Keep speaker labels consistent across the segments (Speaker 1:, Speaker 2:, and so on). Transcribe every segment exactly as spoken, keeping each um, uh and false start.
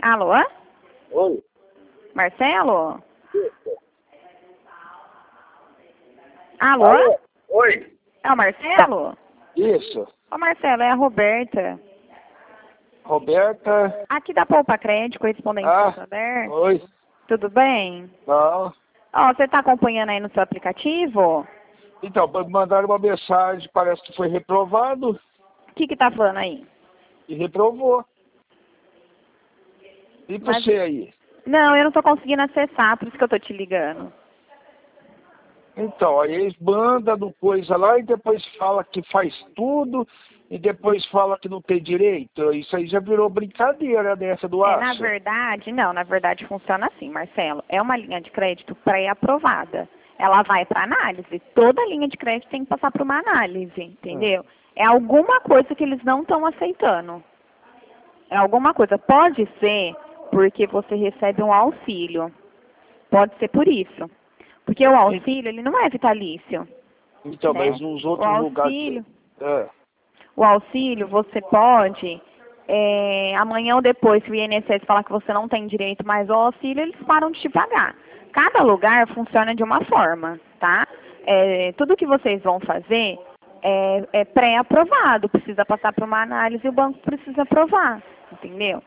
Speaker 1: Alô?
Speaker 2: Oi.
Speaker 1: Marcelo? Alô?
Speaker 2: Alô? Oi.
Speaker 1: É o Marcelo?
Speaker 2: Isso.
Speaker 1: Ô Marcelo, é a Roberta.
Speaker 2: Roberta.
Speaker 1: Aqui da Poupa Crédito, correspondente do
Speaker 2: Ah,
Speaker 1: Santander.
Speaker 2: oi.
Speaker 1: Tudo bem?
Speaker 2: Não.
Speaker 1: Ó, você tá acompanhando aí no seu aplicativo?
Speaker 2: Então, me mandaram uma mensagem, parece que foi reprovado
Speaker 1: O que que tá falando aí?
Speaker 2: e reprovou. E
Speaker 1: Mas-
Speaker 2: você aí?
Speaker 1: Não, eu não tô conseguindo acessar, por isso que eu tô te ligando.
Speaker 2: Então, aí eles mandam no coisa lá e depois fala que faz tudo e depois fala que não tem direito. Isso aí já virou brincadeira dessa do
Speaker 1: É, na
Speaker 2: aço.
Speaker 1: verdade, não, na verdade funciona assim, Marcelo. É uma linha de crédito pré-aprovada. Ela vai para análise. Toda linha de crédito tem que passar por uma análise, entendeu? É alguma coisa que eles não estão aceitando. É alguma coisa. Pode ser porque você recebe um auxílio. Pode ser por isso. Porque o auxílio, ele não é vitalício.
Speaker 2: Então,
Speaker 1: né?
Speaker 2: mas nos
Speaker 1: O
Speaker 2: outros lugares...
Speaker 1: auxílio,
Speaker 2: É.
Speaker 1: o auxílio, você pode, é, amanhã ou depois, se o I N S S falar que você não tem direito mais ao auxílio, eles param de te pagar. Cada lugar funciona de uma forma, tá? É, tudo que vocês vão fazer é, é pré-aprovado, precisa passar por uma análise e o banco precisa aprovar, entendeu?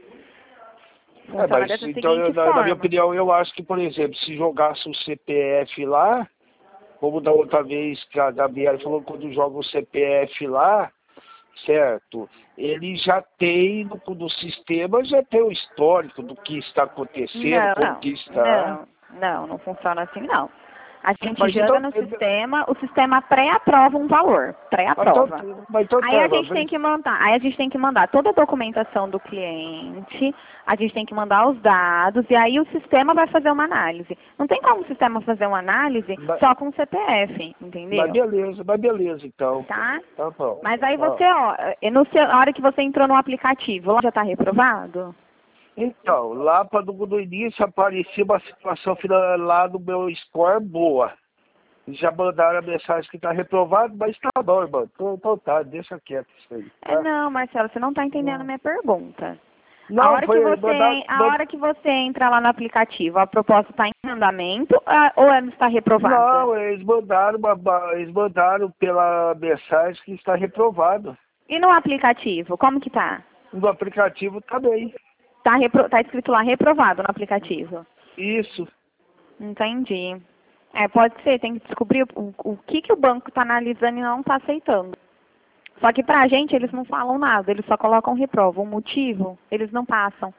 Speaker 2: É,
Speaker 1: Funciona
Speaker 2: mas
Speaker 1: dessa
Speaker 2: então, eu,
Speaker 1: seguinte
Speaker 2: na, na minha
Speaker 1: forma.
Speaker 2: opinião, eu acho que, por exemplo, se jogasse o C P F lá, como da outra vez que a Gabriela falou, quando joga o C P F lá, certo? Ele já tem, no, no sistema, já tem o histórico do que está acontecendo,
Speaker 1: Não,
Speaker 2: como
Speaker 1: não,
Speaker 2: que está.
Speaker 1: não, não, não funciona assim não. A gente
Speaker 2: Mas
Speaker 1: joga
Speaker 2: então,
Speaker 1: no
Speaker 2: eu-
Speaker 1: sistema, o sistema pré-aprova um valor,
Speaker 2: mas então,
Speaker 1: pré-aprova.
Speaker 2: mas então
Speaker 1: Aí a
Speaker 2: tá,
Speaker 1: gente tem que mandar, aí a gente tem que mandar toda a documentação do cliente, a gente tem que mandar os dados e aí o sistema vai fazer uma análise. Não tem como o sistema fazer uma análise
Speaker 2: mas,
Speaker 1: só com o C P F,
Speaker 2: mas
Speaker 1: entendeu?
Speaker 2: beleza, mas beleza, então.
Speaker 1: Tá?
Speaker 2: Tá bom.
Speaker 1: Mas aí
Speaker 2: Ó.
Speaker 1: você, ó, é no seu, na hora que você entrou no aplicativo, lá já está reprovado?
Speaker 2: Então, lá para no, no início aparecia uma situação final- lá no meu score boa. Já mandaram a mensagem que está reprovado, mas tá bom, irmão. Então, então tá, deixa quieto isso aí.
Speaker 1: É,
Speaker 2: Tá?
Speaker 1: não, Marcelo, você não está entendendo a minha pergunta. A
Speaker 2: Não,
Speaker 1: hora,
Speaker 2: foi
Speaker 1: que você,
Speaker 2: mandar,
Speaker 1: a
Speaker 2: man-
Speaker 1: hora que você entra lá no aplicativo, a proposta está em andamento ah, ou ela está reprovada?
Speaker 2: Não, eles mandaram, uma, uma- eles mandaram pela mensagem que está reprovado.
Speaker 1: E no aplicativo, como que tá?
Speaker 2: No aplicativo também.
Speaker 1: Tá, repro, tá escrito lá reprovado no aplicativo.
Speaker 2: Isso.
Speaker 1: Entendi. É, pode ser, tem que descobrir o, o que, que o banco está analisando e não está aceitando. Só que pra gente eles não falam nada, eles só colocam reprova. O motivo, eles não passam.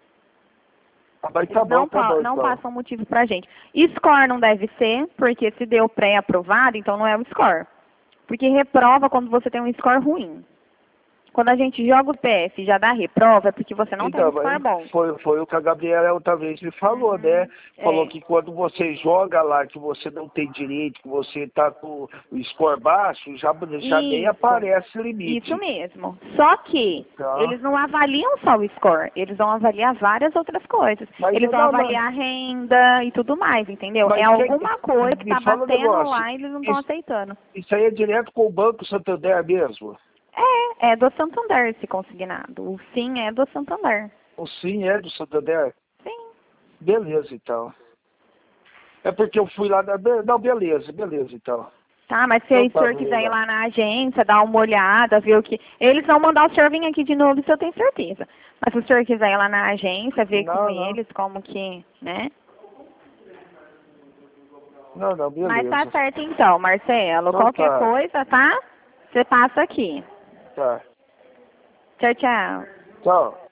Speaker 2: Ah, mas tá
Speaker 1: Eles não,
Speaker 2: bom, tá
Speaker 1: pa-
Speaker 2: bom,
Speaker 1: não
Speaker 2: então.
Speaker 1: passam motivo pra gente. Score não deve ser, porque se deu pré-aprovado, então não é o score. Porque reprova quando você tem um score ruim. Quando a gente joga o P F e já dá reprova, é porque você não tem um
Speaker 2: Então,
Speaker 1: score bom.
Speaker 2: foi, foi o que a Gabriela outra vez me falou,
Speaker 1: Uhum,
Speaker 2: né? Falou
Speaker 1: é.
Speaker 2: que quando você joga lá, que você não tem direito, que você tá com o score baixo, já, já nem
Speaker 1: Isso.
Speaker 2: aparece limite.
Speaker 1: Isso mesmo. Só que
Speaker 2: Tá.
Speaker 1: eles não avaliam só o score, eles vão avaliar várias outras coisas.
Speaker 2: Mas
Speaker 1: Eles vão
Speaker 2: não, não,
Speaker 1: avaliar a renda e tudo mais, entendeu?
Speaker 2: mas
Speaker 1: É
Speaker 2: quem-
Speaker 1: alguma coisa que
Speaker 2: me
Speaker 1: tá
Speaker 2: fala um
Speaker 1: batendo
Speaker 2: negócio.
Speaker 1: lá e eles não estão
Speaker 2: Isso,
Speaker 1: aceitando.
Speaker 2: isso aí é direto com o Banco Santander mesmo?
Speaker 1: É, é do Santander esse consignado. O sim é do Santander.
Speaker 2: O sim é do Santander?
Speaker 1: Sim.
Speaker 2: Beleza, então. É porque eu fui lá na... Não, beleza, beleza, então.
Speaker 1: Tá, mas se
Speaker 2: Então
Speaker 1: o
Speaker 2: tá,
Speaker 1: senhor quiser ir
Speaker 2: Bruna.
Speaker 1: lá na agência, dar uma olhada, ver o que... Eles vão mandar o senhor vir aqui de novo, isso eu tenho certeza. Mas se o senhor quiser ir lá na agência, ver
Speaker 2: Não,
Speaker 1: com
Speaker 2: não.
Speaker 1: eles como que, né?
Speaker 2: Não, não, beleza.
Speaker 1: Mas tá certo então, Marcelo.
Speaker 2: Então
Speaker 1: Qualquer
Speaker 2: tá.
Speaker 1: coisa, tá? Você passa aqui.
Speaker 2: Tá.
Speaker 1: Tchau, tchau.
Speaker 2: Tchau.